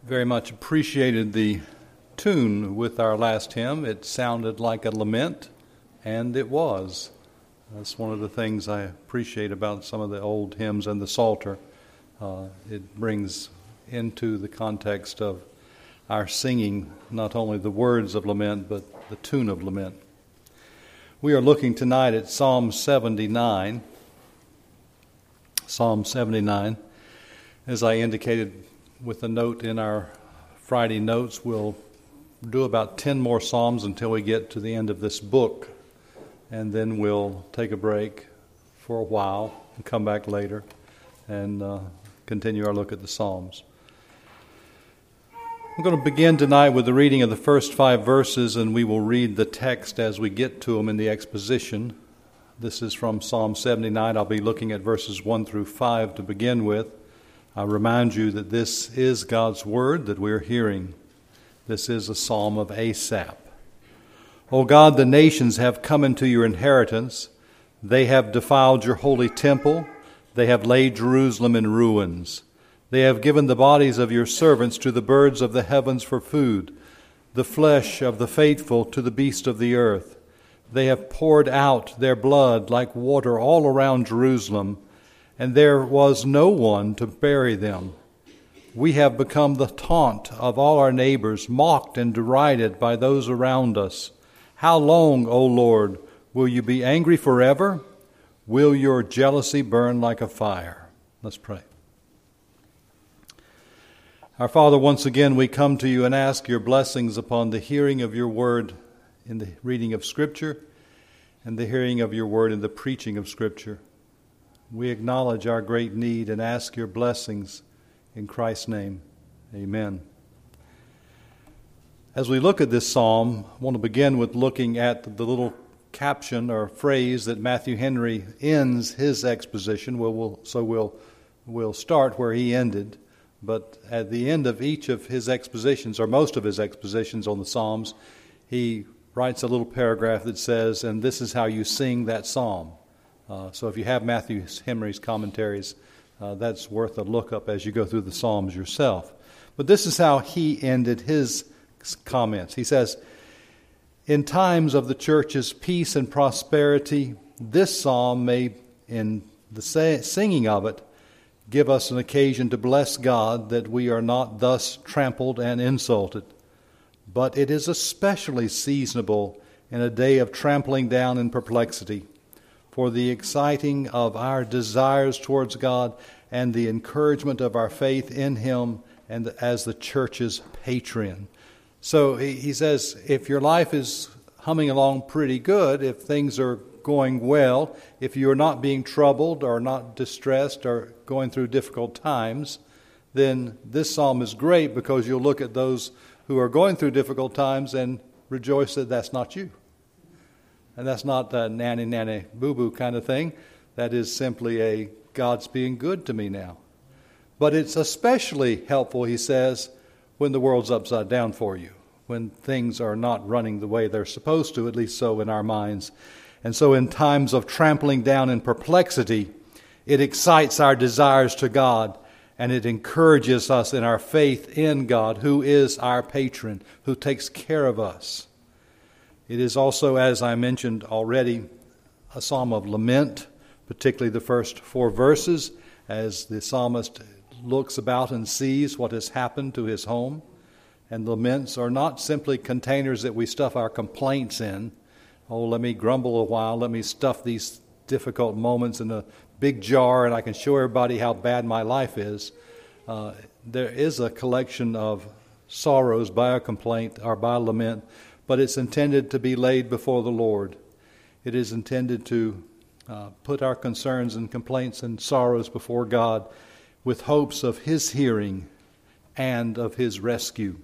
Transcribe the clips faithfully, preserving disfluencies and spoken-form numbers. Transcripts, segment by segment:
very much appreciated the tune with our last hymn. It sounded like a lament, and it was. That's one of the things I appreciate about some of the old hymns and the Psalter. Uh, it brings into the context of our singing not only the words of lament, but the tune of lament. We are looking tonight at Psalm seventy-nine. Psalm seventy-nine. As I indicated with a note in our Friday notes, we'll do about ten more Psalms until we get to the end of this book. And then we'll take a break for a while and come back later and uh, continue our look at the Psalms. We're going to begin tonight with the reading of the first five verses, and we will read the text as we get to them in the exposition. This is from Psalm seventy-nine. I'll be looking at verses one through five to begin with. I remind you that this is God's word that we're hearing. This is a psalm of Asaph. O God, the nations have come into your inheritance. They have defiled your holy temple. They have laid Jerusalem in ruins. They have given the bodies of your servants to the birds of the heavens for food, the flesh of the faithful to the beasts of the earth. They have poured out their blood like water all around Jerusalem, and there was no one to bury them. We have become the taunt of all our neighbors, mocked and derided by those around us. How long, O Lord, will you be angry forever? Will your jealousy burn like a fire? Let's pray. Our Father, once again we come to you and ask your blessings upon the hearing of your word in the reading of Scripture and the hearing of your word in the preaching of Scripture. We acknowledge our great need and ask your blessings in Christ's name. Amen. As we look at this psalm, I want to begin with looking at the little caption or phrase that Matthew Henry ends his exposition. Well, we'll, so we'll, we'll start where he ended. But at the end of each of his expositions, or most of his expositions on the Psalms, he writes a little paragraph that says, and this is how you sing that psalm. Uh, so if you have Matthew Henry's commentaries, uh, that's worth a look up as you go through the Psalms yourself. But this is how he ended his comments. He says, in times of the church's peace and prosperity, this psalm may, in the singing of it, give us an occasion to bless God that we are not thus trampled and insulted. But it is especially seasonable in a day of trampling down and perplexity, for the exciting of our desires towards God and the encouragement of our faith in Him and as the church's patron. So he says, if your life is humming along pretty good, if things are going well, if you're not being troubled or not distressed or going through difficult times, then this psalm is great because you'll look at those who are going through difficult times and rejoice that that's not you. And that's not a nanny, nanny, boo-boo kind of thing. That is simply a God's being good to me now. But it's especially helpful, he says, when the world's upside down for you, when things are not running the way they're supposed to, at least so in our minds. And so in times of trampling down and perplexity, it excites our desires to God, and it encourages us in our faith in God, who is our patron, who takes care of us. It is also, as I mentioned already, a psalm of lament, particularly the first four verses, as the psalmist looks about and sees what has happened to his home. And laments are not simply containers that we stuff our complaints in. Oh, let me grumble a while, let me stuff these difficult moments in a big jar and I can show everybody how bad my life is. Uh, there is a collection of sorrows by a complaint or by a lament, but it's intended to be laid before the Lord. It is intended to uh, put our concerns and complaints and sorrows before God with hopes of His hearing and of His rescue.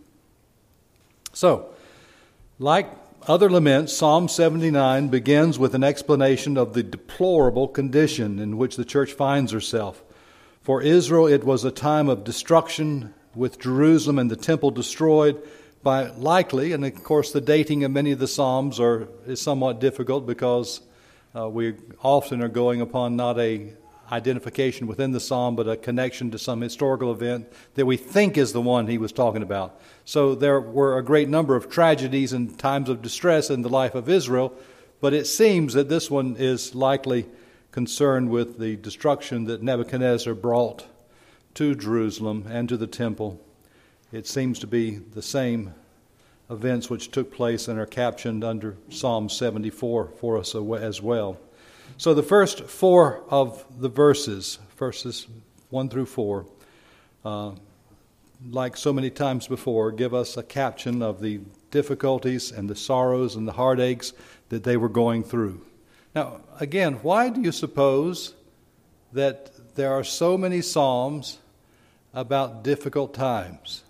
So, like other laments, Psalm seventy-nine begins with an explanation of the deplorable condition in which the church finds herself. For Israel, it was a time of destruction, with Jerusalem and the temple destroyed by likely, and of course the dating of many of the Psalms are is somewhat difficult because uh, we often are going upon not a identification within the psalm, but a connection to some historical event that we think is the one he was talking about. So there were a great number of tragedies and times of distress in the life of Israel, but it seems that this one is likely concerned with the destruction that Nebuchadnezzar brought to Jerusalem and to the temple. It seems to be the same events which took place and are captioned under Psalm seventy-four for us as well. So the first four of the verses, verses one through four, uh, like so many times before, give us a caption of the difficulties and the sorrows and the heartaches that they were going through. Now, again, why do you suppose that there are so many psalms about difficult times?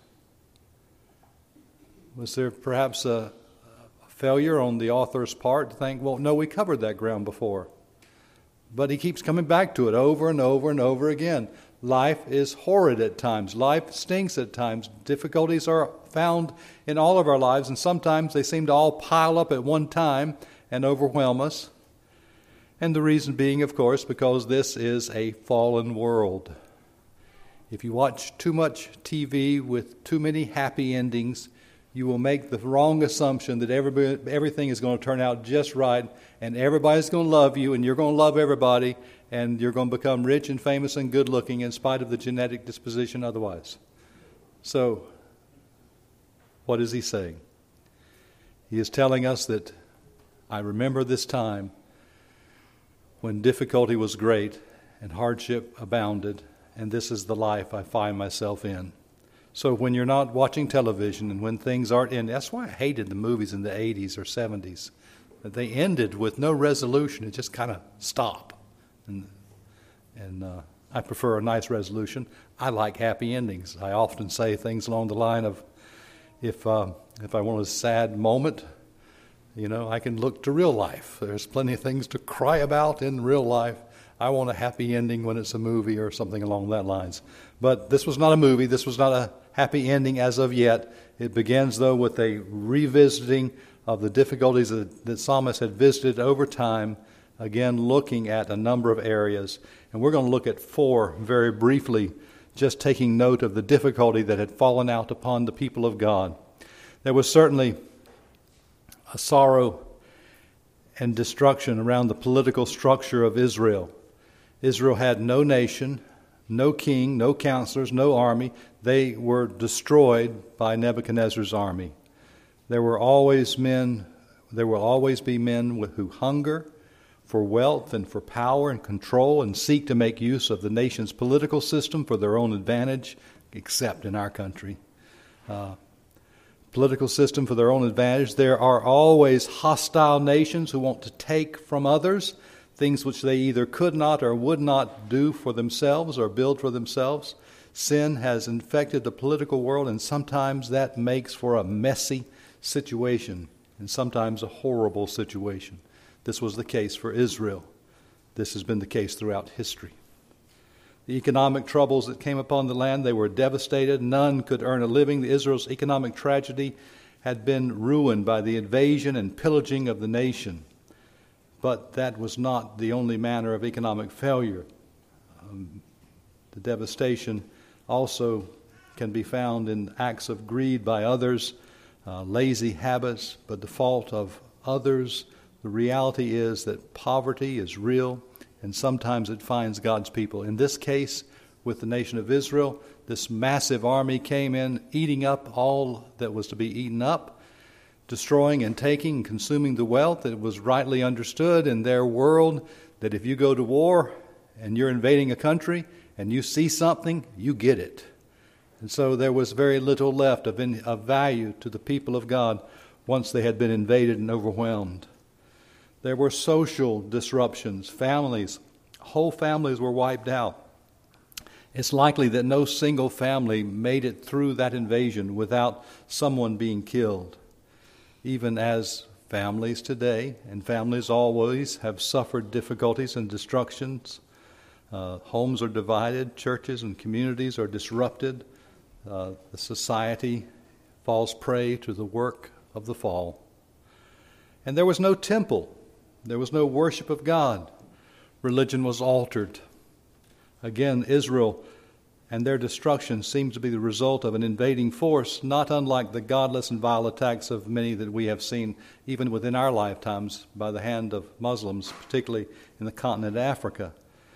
Was there perhaps a, a failure on the author's part to think, well, no, we covered that ground before? But he keeps coming back to it over and over and over again. Life is horrid at times. Life stinks at times. Difficulties are found in all of our lives, and sometimes they seem to all pile up at one time and overwhelm us. And the reason being, of course, because this is a fallen world. If you watch too much T V with too many happy endings, you will make the wrong assumption that everybody, everything is going to turn out just right, and everybody's going to love you, and you're going to love everybody, and you're going to become rich and famous and good-looking in spite of the genetic disposition otherwise. So, what is he saying? He is telling us that I remember this time when difficulty was great and hardship abounded, and this is the life I find myself in. So when you're not watching television and when things aren't in, that's why I hated the movies in the eighties or seventies. That they ended with no resolution. It just kind of stopped. And, and uh, I prefer a nice resolution. I like happy endings. I often say things along the line of, if uh, if I want a sad moment, you know, I can look to real life. There's plenty of things to cry about in real life. I want a happy ending when it's a movie or something along that lines. But this was not a movie. This was not a happy ending as of yet. It begins, though, with a revisiting of the difficulties that the psalmist had visited over time, again looking at a number of areas. And we're going to look at four very briefly, just taking note of the difficulty that had fallen out upon the people of God. There was certainly a sorrow and destruction around the political structure of Israel. Israel had no nation, no king, no counselors, no army. They were destroyed by Nebuchadnezzar's army. There were always men, there will always be men who hunger for wealth and for power and control and seek to make use of the nation's political system for their own advantage, except in our country. Uh, political system for their own advantage. There are always hostile nations who want to take from others things which they either could not or would not do for themselves or build for themselves. Sin has infected the political world, and sometimes that makes for a messy situation, and sometimes a horrible situation. This was the case for Israel. This has been the case throughout history. The economic troubles that came upon the land, they were devastated. None could earn a living. Israel's economic tragedy had been ruined by the invasion and pillaging of the nation. But that was not the only manner of economic failure. Um, the devastation also can be found in acts of greed by others, uh, lazy habits, but the fault of others. The reality is that poverty is real, and sometimes it finds God's people. In this case, with the nation of Israel, this massive army came in, eating up all that was to be eaten up, destroying and taking and consuming the wealth. It was rightly understood in their world that if you go to war and you're invading a country and you see something, you get it. And so there was very little left of, in, of value to the people of God once they had been invaded and overwhelmed. There were social disruptions. Families, whole families were wiped out. It's likely that no single family made it through that invasion without someone being killed. Even as families today, and families always, have suffered difficulties and destructions. Uh, homes are divided, churches and communities are disrupted. Uh, the society falls prey to the work of the fall. And there was no temple. There was no worship of God. Religion was altered. Again, Israel and their destruction seems to be the result of an invading force, not unlike the godless and vile attacks of many that we have seen even within our lifetimes by the hand of Muslims, particularly in the continent of Africa.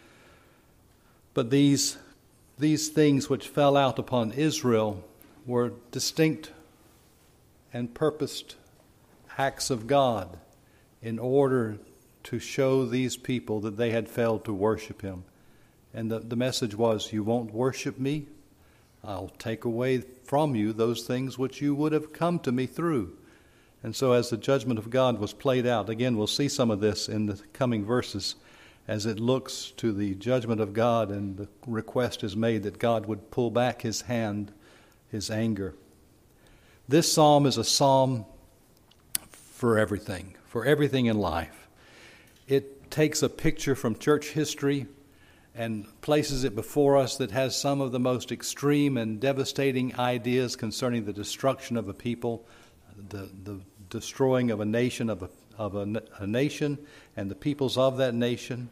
But these, these things which fell out upon Israel were distinct and purposed acts of God in order to show these people that they had failed to worship Him. And the, the message was, you won't worship me? I'll take away from you those things which you would have come to me through. And so as the judgment of God was played out, again, we'll see some of this in the coming verses as it looks to the judgment of God, and the request is made that God would pull back His hand, His anger. This psalm is a psalm for everything, for everything in life. It takes a picture from church history and places it before us that has some of the most extreme and devastating ideas concerning the destruction of a people, the, the destroying of a nation, of, a, of a, a nation and the peoples of that nation.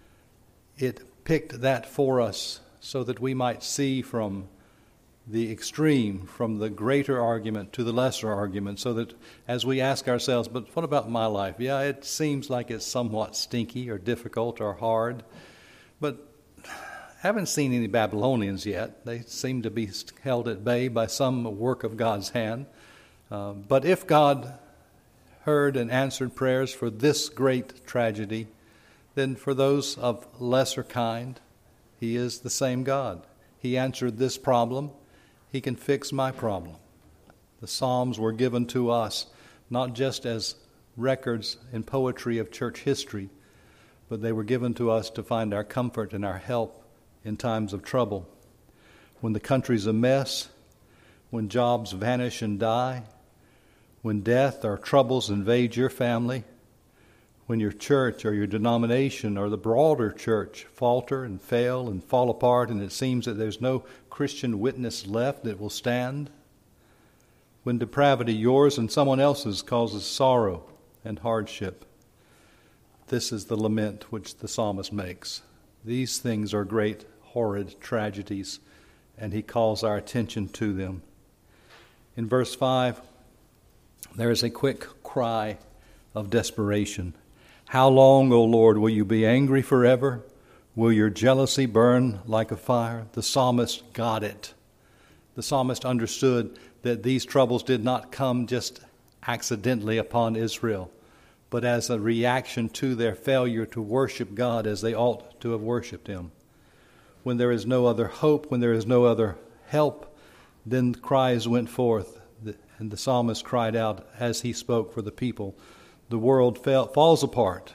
It picked that for us so that we might see from the extreme, from the greater argument to the lesser argument, so that as we ask ourselves, but what about my life? Yeah, it seems like it's somewhat stinky or difficult or hard, but I haven't seen any Babylonians yet. They seem to be held at bay by some work of God's hand. Uh, but if God heard and answered prayers for this great tragedy, then for those of lesser kind, He is the same God. He answered this problem. He can fix my problem. The Psalms were given to us not just as records in poetry of church history, but they were given to us to find our comfort and our help in times of trouble. When the country's a mess, when jobs vanish and die, when death or troubles invade your family, when your church or your denomination or the broader church falter and fail and fall apart, and it seems that there's no Christian witness left that will stand, when depravity, yours and someone else's, causes sorrow and hardship, this is the lament which the psalmist makes. These things are great, horrid tragedies, and he calls our attention to them. In verse five, there is a quick cry of desperation. How long, O Lord, will you be angry forever? Will your jealousy burn like a fire? The psalmist got it. The psalmist understood that these troubles did not come just accidentally upon Israel, but as a reaction to their failure to worship God as they ought to have worshipped Him. When there is no other hope, when there is no other help, then cries went forth, and the psalmist cried out as he spoke for the people. The world fell, falls apart,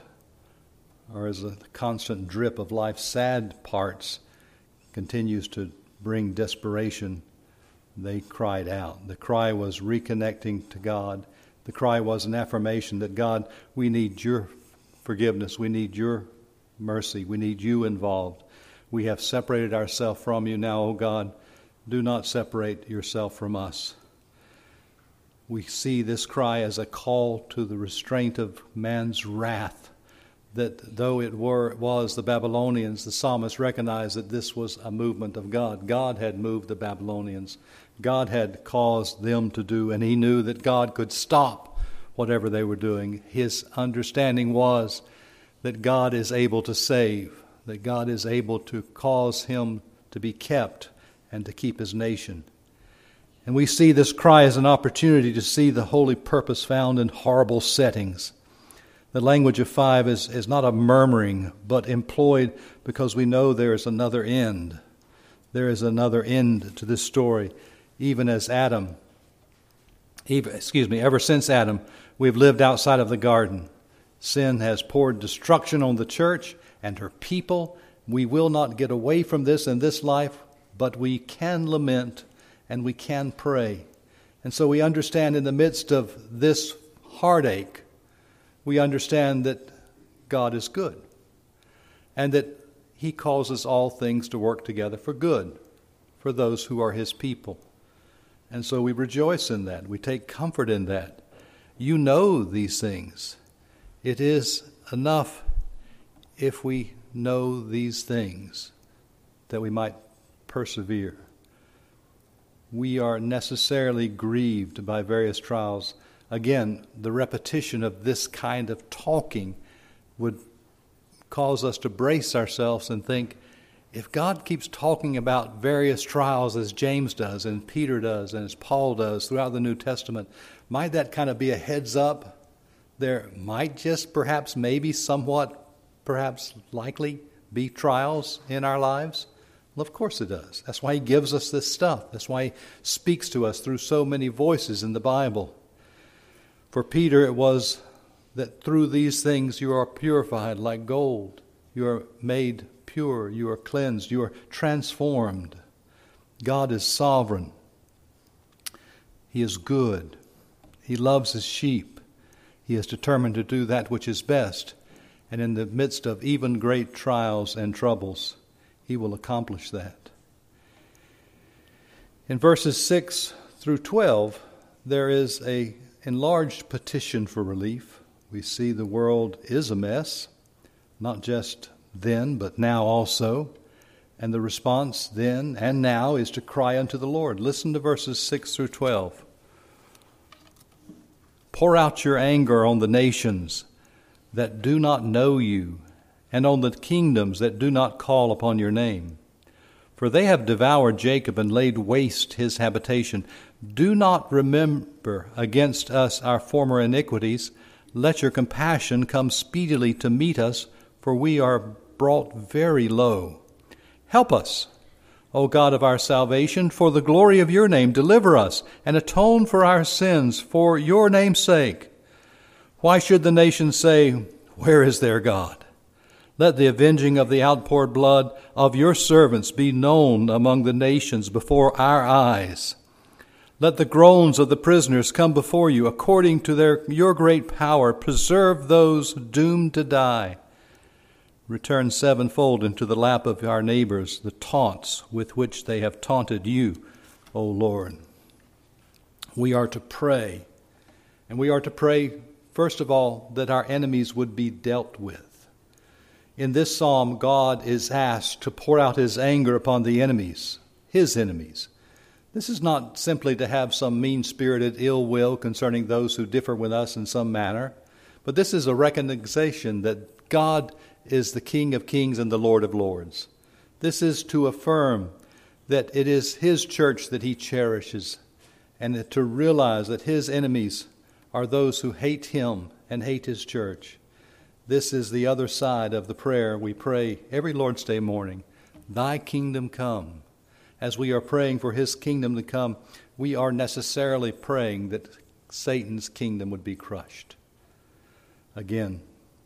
or as a constant drip of life's sad parts continues to bring desperation, they cried out. The cry was reconnecting to God. The cry was an affirmation that, God, we need your forgiveness. We need your mercy. We need you involved. We have separated ourselves from you. Now, O God, do not separate yourself from us. We see this cry as a call to the restraint of man's wrath, that though it were was the Babylonians, the psalmist recognized that this was a movement of God. God had moved the Babylonians. God had caused them to do, and he knew that God could stop whatever they were doing. His understanding was that God is able to save, that God is able to cause him to be kept and to keep his nation. And we see this cry as an opportunity to see the holy purpose found in horrible settings. The language of five is, is not a murmuring, but employed because we know there is another end. There is another end to this story. Even as Adam, even, excuse me, ever since Adam, we've lived outside of the garden. Sin has poured destruction on the church and her people. We will not get away from this in this life, but we can lament and we can pray. And so we understand in the midst of this heartache, we understand that God is good and that he causes all things to work together for good for those who are his people. And so we rejoice in that. We take comfort in that. You know these things. It is enough if we know these things that we might persevere. We are necessarily grieved by various trials. Again, the repetition of this kind of talking would cause us to brace ourselves and think, if God keeps talking about various trials as James does and Peter does and as Paul does throughout the New Testament, might that kind of be a heads up? There might just perhaps maybe somewhat perhaps likely be trials in our lives? Well, of course it does. That's why he gives us this stuff. That's why he speaks to us through so many voices in the Bible. For Peter, it was that through these things you are purified like gold. You are made pure. You are cleansed. You are transformed. God is sovereign. He is good. He loves his sheep. He is determined to do that which is best. And in the midst of even great trials and troubles, he will accomplish that. In verses six through twelve, there is a enlarged petition for relief. We see the world is a mess, not just then, but now also. And the response then and now is to cry unto the Lord. Listen to verses six through twelve. Pour out your anger on the nations that do not know you, and on the kingdoms that do not call upon your name. For they have devoured Jacob and laid waste his habitation. Do not remember against us our former iniquities. Let your compassion come speedily to meet us, for we are brought very low. Help us, O God of our salvation, for the glory of your name. Deliver us and atone for our sins for your name's sake. Why should the nations say, where is their God? Let the avenging of the outpoured blood of your servants be known among the nations before our eyes. Let the groans of the prisoners come before you according to their your great power. Preserve those doomed to die. Return sevenfold into the lap of our neighbors the taunts with which they have taunted you, O Lord. We are to pray, and we are to pray, first of all, that our enemies would be dealt with. In this psalm, God is asked to pour out his anger upon the enemies, his enemies. This is not simply to have some mean-spirited ill will concerning those who differ with us in some manner, but this is a recognition that God is the King of kings and the Lord of lords. This is to affirm that it is his church that he cherishes, and to realize that his enemies are those who hate him and hate his church. This is the other side of the prayer we pray every Lord's Day morning. Thy kingdom come. As we are praying for his kingdom to come, we are necessarily praying that Satan's kingdom would be crushed. Again,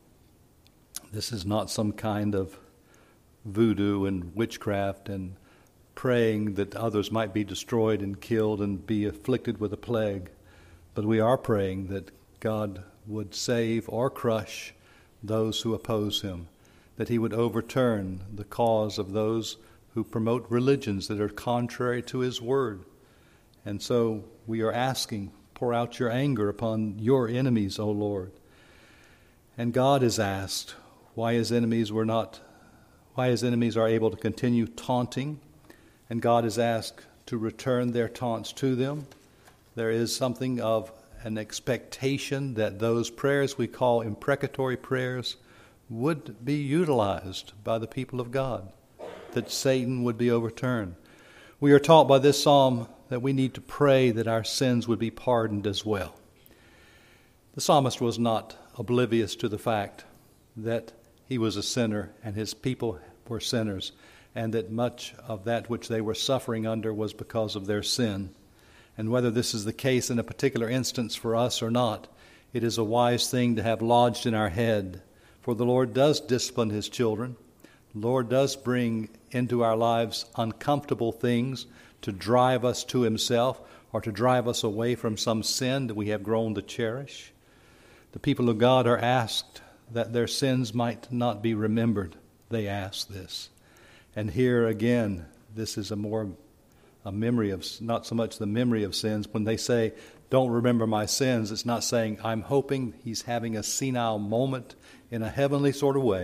this is not some kind of voodoo and witchcraft and praying that others might be destroyed and killed and be afflicted with a plague. But we are praying that God would save or crush those who oppose him, that he would overturn the cause of those who promote religions that are contrary to his word. And so we are asking, pour out your anger upon your enemies, O Lord. And God is asked why his enemies were not, why his enemies are able to continue taunting, and God is asked to return their taunts to them. There is something of an expectation that those prayers we call imprecatory prayers would be utilized by the people of God, that Satan would be overturned. We are taught by this psalm that we need to pray that our sins would be pardoned as well. The psalmist was not oblivious to the fact that he was a sinner and his people were sinners, and that much of that which they were suffering under was because of their sin. And whether this is the case in a particular instance for us or not, it is a wise thing to have lodged in our head. For the Lord does discipline his children. The Lord does bring into our lives uncomfortable things to drive us to himself or to drive us away from some sin that we have grown to cherish. The people of God are asked that their sins might not be remembered. They ask this. And here again, this is a more a memory of, not so much the memory of sins. When they say, don't remember my sins, it's not saying, I'm hoping he's having a senile moment in a heavenly sort of way,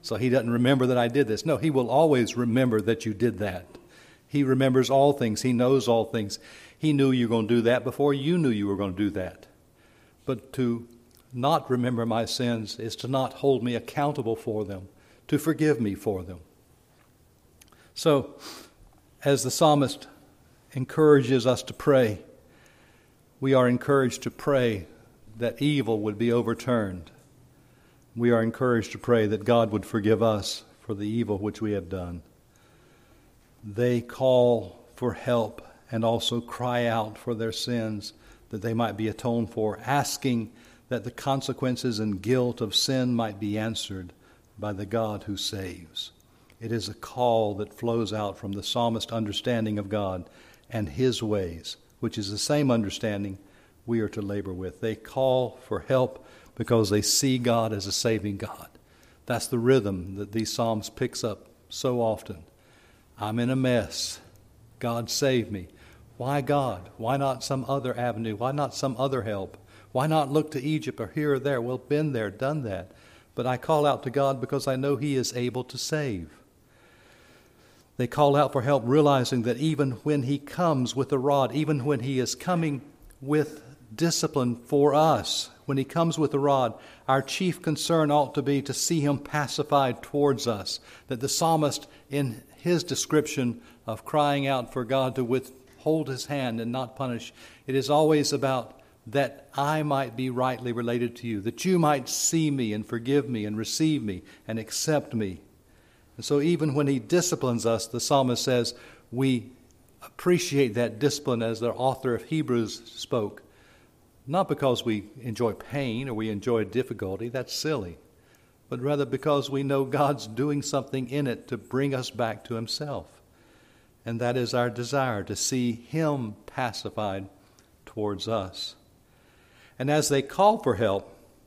so he doesn't remember that I did this. No, he will always remember that you did that. He remembers all things. He knows all things. He knew you were going to do that before you knew you were going to do that. But to not remember my sins is to not hold me accountable for them, to forgive me for them. So, as the psalmist encourages us to pray, we are encouraged to pray that evil would be overturned. We are encouraged to pray that God would forgive us for the evil which we have done. They call for help and also cry out for their sins that they might be atoned for, asking that the consequences and guilt of sin might be answered by the God who saves. It is a call that flows out from the psalmist's understanding of God and his ways, which is the same understanding we are to labor with. They call for help because they see God as a saving God. That's the rhythm that these psalms picks up so often. I'm in a mess. God save me. Why God? Why not some other avenue? Why not some other help? Why not look to Egypt or here or there? Well, been there, done that. But I call out to God because I know He is able to save. They call out for help, realizing that even when He comes with a rod, even when He is coming with discipline for us, when He comes with a rod, our chief concern ought to be to see Him pacified towards us. That the psalmist, in his description of crying out for God to withhold His hand and not punish, it is always about that I might be rightly related to You, that You might see me and forgive me and receive me and accept me. And so even when He disciplines us, the psalmist says, we appreciate that discipline as the author of Hebrews spoke. Not because we enjoy pain or we enjoy difficulty, that's silly, but rather because we know God's doing something in it to bring us back to Himself. And that is our desire, to see Him pacified towards us. And as they call for help,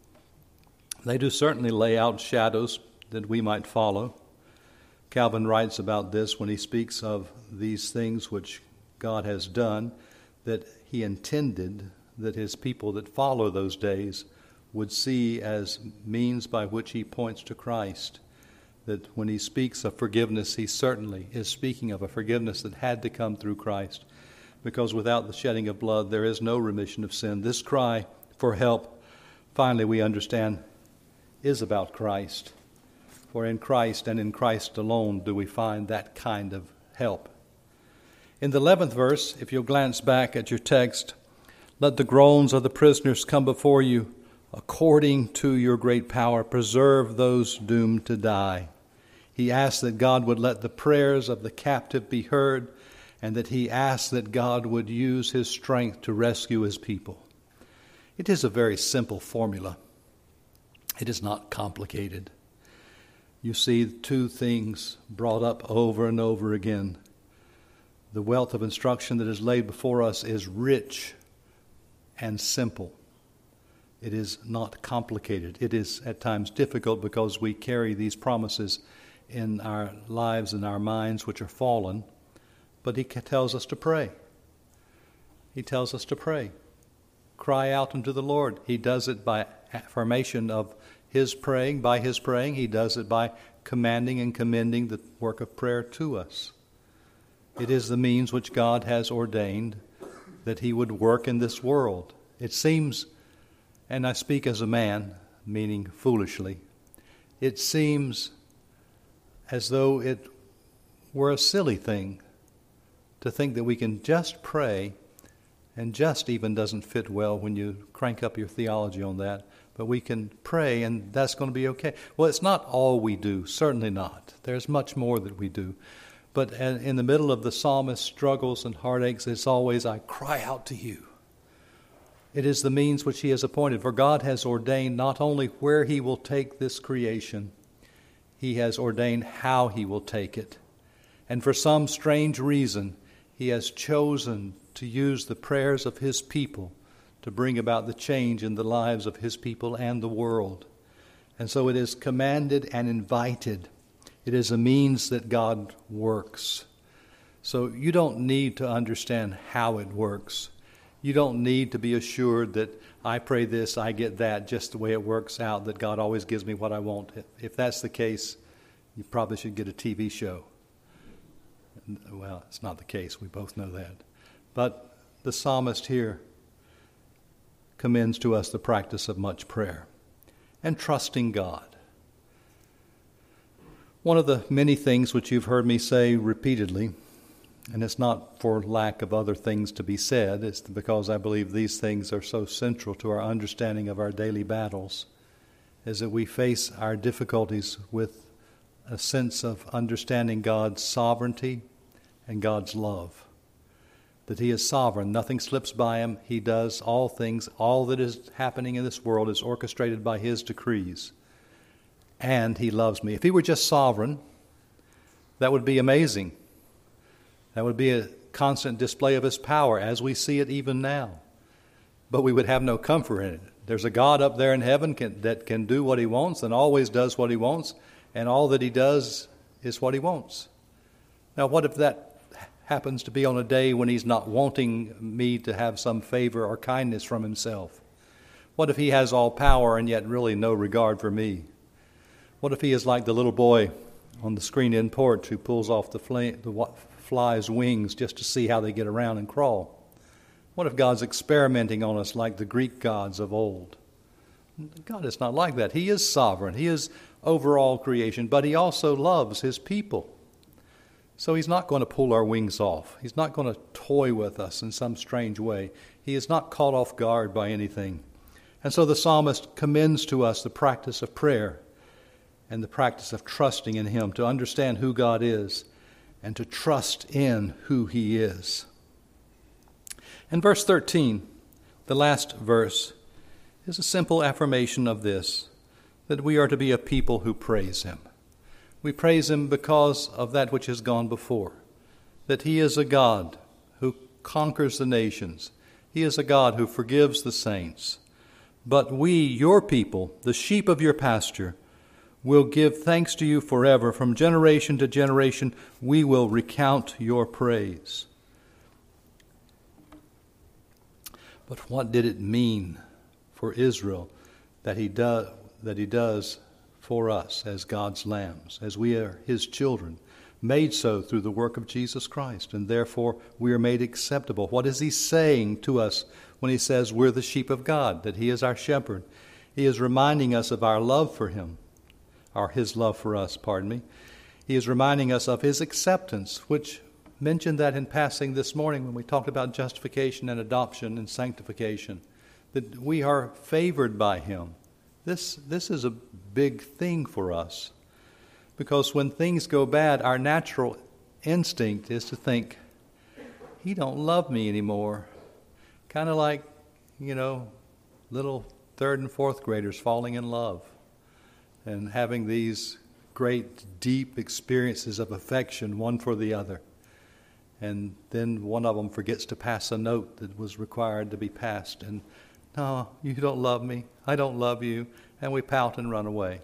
they do certainly lay out shadows that we might follow. Calvin writes about this when he speaks of these things which God has done, that He intended that His people that follow those days would see as means by which He points to Christ. That when He speaks of forgiveness, He certainly is speaking of a forgiveness that had to come through Christ. Because without the shedding of blood, there is no remission of sin. This cry for help, finally we understand, is about Christ. For in Christ and in Christ alone do we find that kind of help. In the eleventh verse, if you'll glance back at your text, let the groans of the prisoners come before You. According to Your great power, preserve those doomed to die. He asks that God would let the prayers of the captive be heard, and that he asks that God would use His strength to rescue His people. It is a very simple formula. It is not complicated. You see two things brought up over and over again. The wealth of instruction that is laid before us is rich and simple. It is not complicated. It is at times difficult because we carry these promises in our lives and our minds which are fallen. But He tells us to pray. He tells us to pray. Cry out unto the Lord. He does it by affirmation of His praying. By His praying, He does it by commanding and commending the work of prayer to us. It is the means which God has ordained that He would work in this world. It seems, and I speak as a man, meaning foolishly, it seems as though it were a silly thing to think that we can just pray, and just even doesn't fit well when you crank up your theology on that, but we can pray and that's going to be okay. Well, it's not all we do, certainly not. There's much more that we do. But in the middle of the psalmist's struggles and heartaches, it's always, I cry out to You. It is the means which He has appointed, for God has ordained not only where He will take this creation, He has ordained how He will take it. And for some strange reason, He has chosen to use the prayers of His people to bring about the change in the lives of His people and the world. And so it is commanded and invited. It is a means that God works. So you don't need to understand how it works. You don't need to be assured that I pray this, I get that, just the way it works out, that God always gives me what I want. If that's the case, you probably should get a T V show. Well, it's not the case. We both know that. But the psalmist here commends to us the practice of much prayer and trusting God. One of the many things which you've heard me say repeatedly, and it's not for lack of other things to be said, it's because I believe these things are so central to our understanding of our daily battles, is that we face our difficulties with a sense of understanding God's sovereignty and God's love. That He is sovereign. Nothing slips by Him. He does all things. All that is happening in this world is orchestrated by His decrees. And He loves me. If He were just sovereign, that would be amazing. That would be a constant display of His power as we see it even now. But we would have no comfort in it. There's a God up there in heaven can, that can do what He wants and always does what He wants, and all that He does is what He wants. Now, what if that happens to be on a day when He's not wanting me to have some favor or kindness from Himself? What if He has all power and yet really no regard for me? What if He is like the little boy on the screen-in porch who pulls off the, fl- the fly's wings just to see how they get around and crawl? What if God's experimenting on us like the Greek gods of old? God is not like that. He is sovereign. He is over all creation, but He also loves His people. So He's not going to pull our wings off. He's not going to toy with us in some strange way. He is not caught off guard by anything. And so the psalmist commends to us the practice of prayer and the practice of trusting in Him, to understand who God is and to trust in who He is. And verse thirteen, the last verse, is a simple affirmation of this, that we are to be a people who praise Him. We praise Him because of that which has gone before, that He is a God who conquers the nations. He is a God who forgives the saints. But we, your people, the sheep of your pasture, will give thanks to you forever. From generation to generation, we will recount your praise. But what did it mean for Israel that he does that he does for us as God's lambs, as we are His children, made so through the work of Jesus Christ, and therefore we are made acceptable? What is He saying to us when He says we're the sheep of God, that He is our shepherd? He is reminding us of our love for Him, or His love for us, pardon me. He is reminding us of His acceptance, which mentioned that in passing this morning when we talked about justification and adoption and sanctification, that we are favored by Him. This, this is a big thing for us, because when things go bad, our natural instinct is to think, He don't love me anymore. Kind of like, you know, little third and fourth graders falling in love and having these great, deep experiences of affection, one for the other. And then one of them forgets to pass a note that was required to be passed. And, no, you don't love me. I don't love you. And we pout and run away.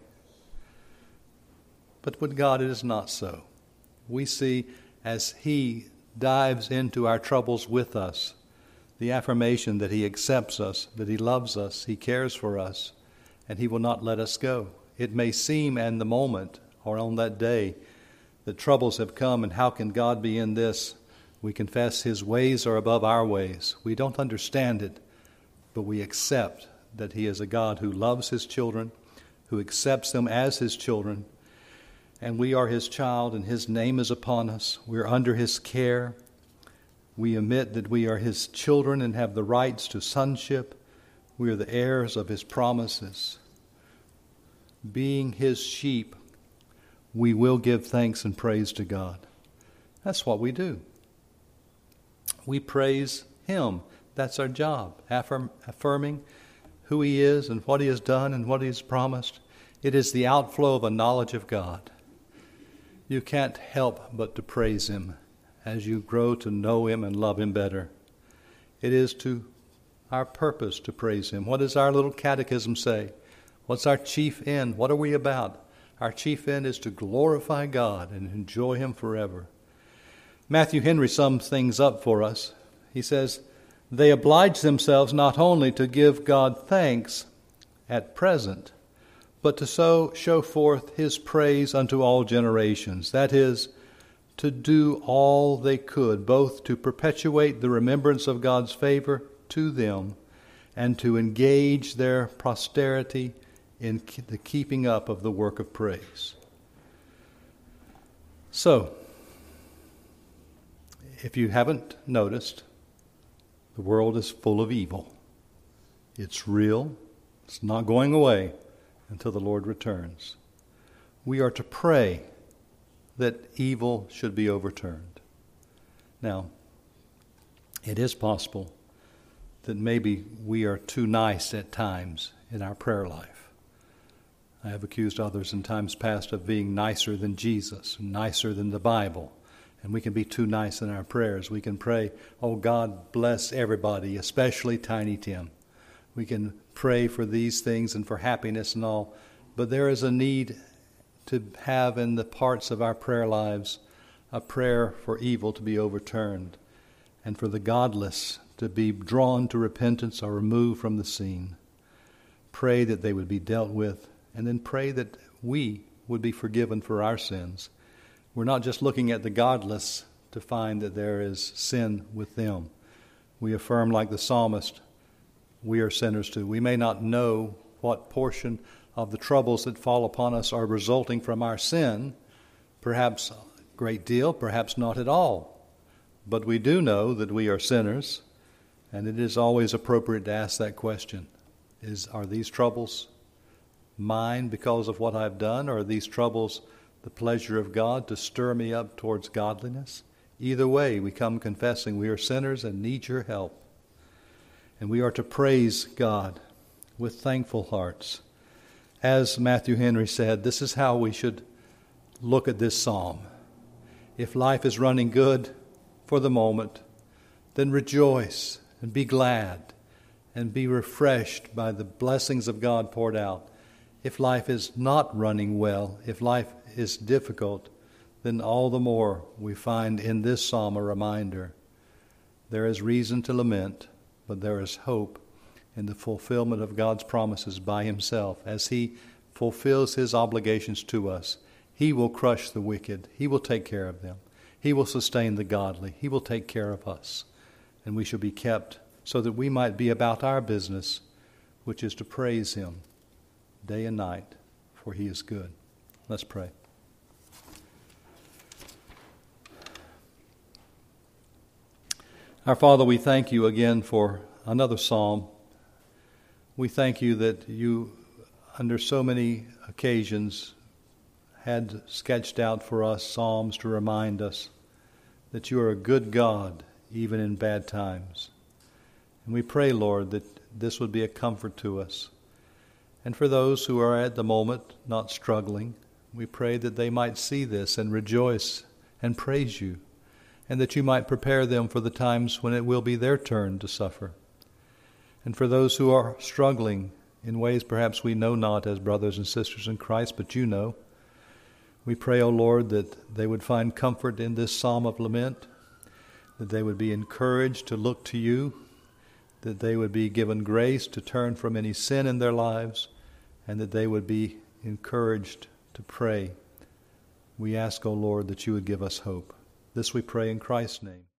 But with God, it is not so. We see as He dives into our troubles with us, the affirmation that He accepts us, that He loves us, He cares for us, and He will not let us go. It may seem in the moment or on that day that troubles have come, and how can God be in this? We confess His ways are above our ways. We don't understand it, but we accept that He is a God who loves His children, who accepts them as His children, and we are His child, and His name is upon us. We're under His care. We admit that we are His children and have the rights to sonship. We are the heirs of His promises. Being His sheep, we will give thanks and praise to God. That's what we do. We praise Him. That's our job, affirm, affirming who He is and what He has done and what He has promised. It is the outflow of a knowledge of God. You can't help but to praise Him as you grow to know Him and love Him better. It is to our purpose to praise Him. What does our little catechism say? What's our chief end? What are we about? Our chief end is to glorify God and enjoy Him forever. Matthew Henry sums things up for us. He says, they oblige themselves not only to give God thanks at present, but to so show forth his praise unto all generations. That is, to do all they could, both to perpetuate the remembrance of God's favor to them and to engage their posterity in the keeping up of the work of praise. So, if you haven't noticed, the world is full of evil. It's real. It's not going away until the Lord returns. We are to pray that evil should be overturned. Now, it is possible that maybe we are too nice at times in our prayer life. I have accused others in times past of being nicer than Jesus, nicer than the Bible. And we can be too nice in our prayers. We can pray, oh, God bless everybody, especially Tiny Tim. We can pray for these things and for happiness and all. But there is a need to have in the parts of our prayer lives a prayer for evil to be overturned and for the godless to be drawn to repentance or removed from the scene. Pray that they would be dealt with, and then pray that we would be forgiven for our sins. We're not just looking at the godless to find that there is sin with them. We affirm, like the psalmist, we are sinners too. We may not know what portion of the troubles that fall upon us are resulting from our sin, perhaps a great deal, perhaps not at all. But we do know that we are sinners, and it is always appropriate to ask that question. Is, are these troubles mine because of what I've done, or are these troubles the pleasure of God to stir me up towards godliness? Either way, we come confessing we are sinners and need your help. And we are to praise God with thankful hearts. As Matthew Henry said, this is how we should look at this psalm. If life is running good for the moment, then rejoice and be glad and be refreshed by the blessings of God poured out. If life is not running well, if life is difficult, then all the more we find in this psalm a reminder. There is reason to lament, but there is hope in the fulfillment of God's promises by himself. As he fulfills his obligations to us, he will crush the wicked. He will take care of them. He will sustain the godly. He will take care of us. And we shall be kept so that we might be about our business, which is to praise him day and night, for he is good. Let's pray. Our Father, we thank you again for another psalm. We thank you that you, under so many occasions, had sketched out for us psalms to remind us that you are a good God, even in bad times. And we pray, Lord, that this would be a comfort to us. And for those who are at the moment not struggling, we pray that they might see this and rejoice and praise you, and that you might prepare them for the times when it will be their turn to suffer. And for those who are struggling in ways perhaps we know not as brothers and sisters in Christ, but you know, we pray, O Lord, that they would find comfort in this psalm of lament, that they would be encouraged to look to you, that they would be given grace to turn from any sin in their lives, and that they would be encouraged to pray. We ask, O Lord, that you would give us hope. This we pray in Christ's name.